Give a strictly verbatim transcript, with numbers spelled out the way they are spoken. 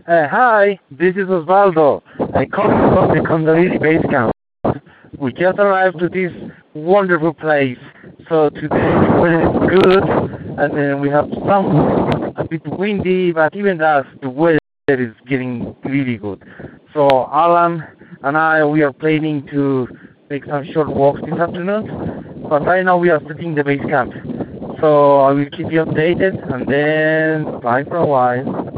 Uh, hi, this is Osvaldo. I come from the Condoriti base camp. We just arrived to this wonderful place. So today the weather is good, and then we have some a bit windy, but even that the weather is getting really good. So Alan and I we are planning to make some short walks this afternoon, but right now we are setting the base camp. So I will keep you updated, and then bye for a while.